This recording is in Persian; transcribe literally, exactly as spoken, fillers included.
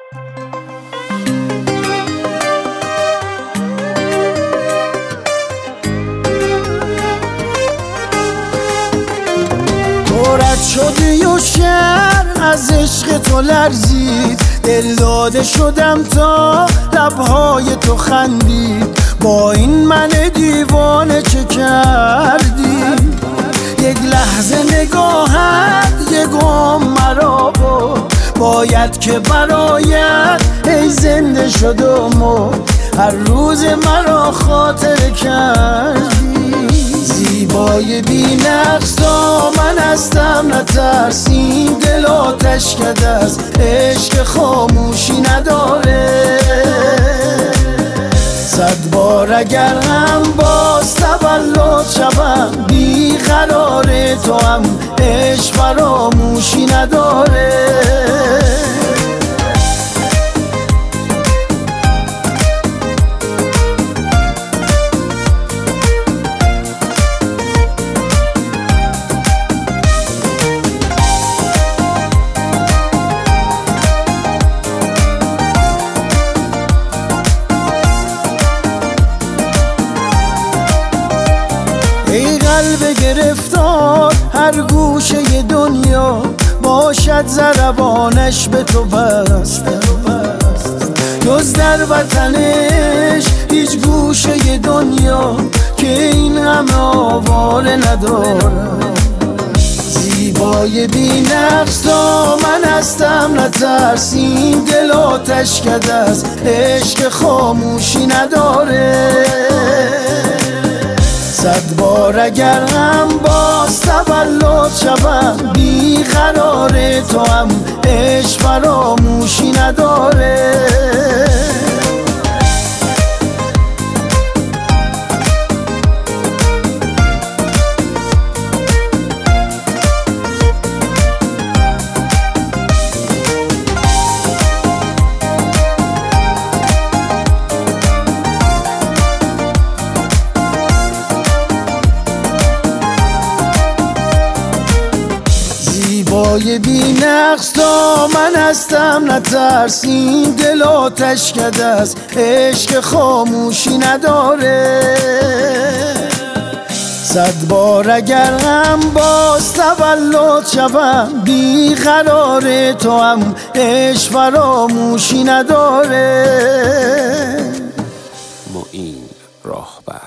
رد شدی و شهر از عشق تو لرزید، دل داده شدم تا لبهای تو خندید. با این من دیوانه چه کردی؟ یک لحظه نگاهت یک گم مرا بود، باید که برایت ای زنده شد و مرد. هر روز مرا خاطر کردی، زیبای بی نقص من هستم نترسیم. دل آتش کده است عشق خاموشی نداره. صد بار اگر هم باز تولد شوم، بی قرار تو هم عشق فراموشی نداره. ای قلب گرفتار هر گوشه دنیا، باشد ضربانش به تو بسته. جز در وطنش هیچ گوشه دنیا که این همه آواره ندارم. زیبای بی نقص من هستم نترسیم. دل آتش کده است عشق خاموشی نداره. صد بار اگر هم باز تولد شوم، بی قرار تو هم عشق فراموشی نداره. زیبای بی نقص من هستم نترسیم. دل آتش کده است عشق خاموشی نداره. صد بار اگر هم باز تولد شوم، بی قرار تو هم عشق فراموشی نداره. معین راهبر